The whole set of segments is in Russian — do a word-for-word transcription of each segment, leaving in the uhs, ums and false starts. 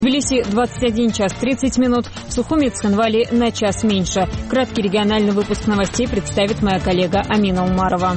В Тбилиси двадцать один час тридцать минут, в Сухуми и Цхинвали на час меньше. Краткий региональный выпуск новостей представит моя коллега Амина Умарова.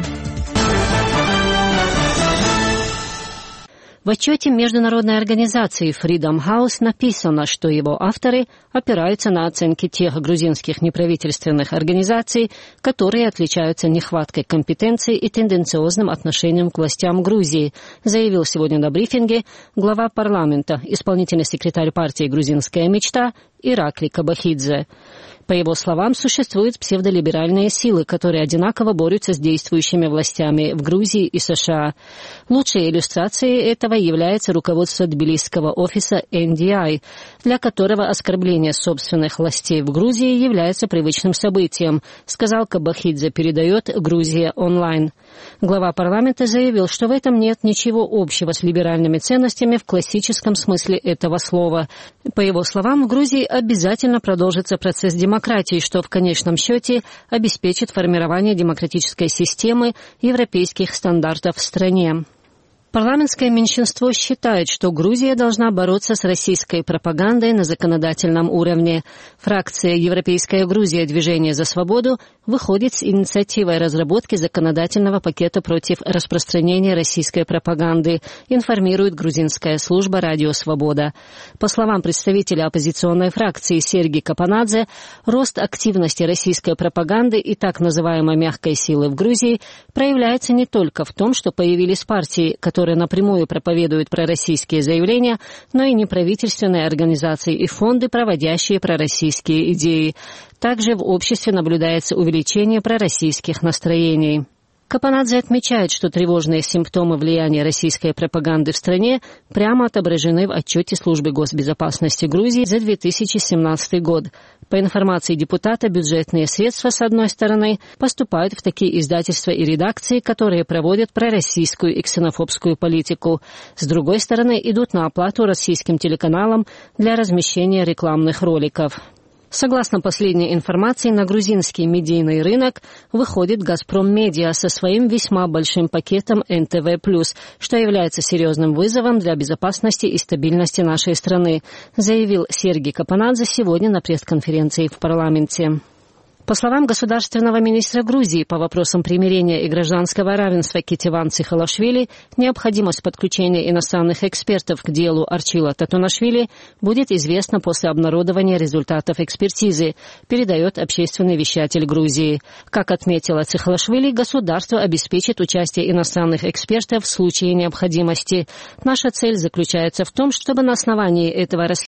В отчете международной организации Freedom House написано, что его авторы опираются на оценки тех грузинских неправительственных организаций, которые отличаются нехваткой компетенции и тенденциозным отношением к властям Грузии, заявил сегодня на брифинге глава парламента, исполнительный секретарь партии «Грузинская мечта» Иракли Кабахидзе. По его словам, существуют псевдолиберальные силы, которые одинаково борются с действующими властями в Грузии и США. Лучшей иллюстрацией этого является руководство тбилисского офиса эн ди ай, для которого оскорбление собственных властей в Грузии является привычным событием, сказал Кабахидзе, передает «Грузия онлайн». Глава парламента заявил, что в этом нет ничего общего с либеральными ценностями в классическом смысле этого слова. По его словам, в Грузии обязательно продолжится процесс демократии, что в конечном счете обеспечит формирование демократической системы европейских стандартов в стране. Парламентское меньшинство считает, что Грузия должна бороться с российской пропагандой на законодательном уровне. Фракция «Европейская Грузия. Движение за свободу» выходит с инициативой разработки законодательного пакета против распространения российской пропаганды, информирует грузинская служба «Радио Свобода». По словам представителя оппозиционной фракции Сергия Капанадзе, рост активности российской пропаганды и так называемой мягкой силы в Грузии проявляется не только в том, что появились партии, которые которые напрямую проповедуют пророссийские заявления, но и неправительственные организации и фонды, проводящие пророссийские идеи. Также в обществе наблюдается увеличение пророссийских настроений. Капанадзе отмечает, что тревожные симптомы влияния российской пропаганды в стране прямо отображены в отчете Службы госбезопасности Грузии за две тысячи семнадцатый год. По информации депутата, бюджетные средства, с одной стороны, поступают в такие издательства и редакции, которые проводят пророссийскую и ксенофобскую политику. С другой стороны, идут на оплату российским телеканалам для размещения рекламных роликов. Согласно последней информации, на грузинский медийный рынок выходит «Газпром Медиа» со своим весьма большим пакетом эн тэ вэ плюс, что является серьезным вызовом для безопасности и стабильности нашей страны, заявил Сергий Капанадзе сегодня на пресс-конференции в парламенте. По словам государственного министра Грузии по вопросам примирения и гражданского равенства Кетеван Цихалашвили, необходимость подключения иностранных экспертов к делу Арчила Татунашвили будет известна после обнародования результатов экспертизы, передает общественный вещатель Грузии. Как отметила Цихалашвили, государство обеспечит участие иностранных экспертов в случае необходимости. Наша цель заключается в том, чтобы на основании этого расследования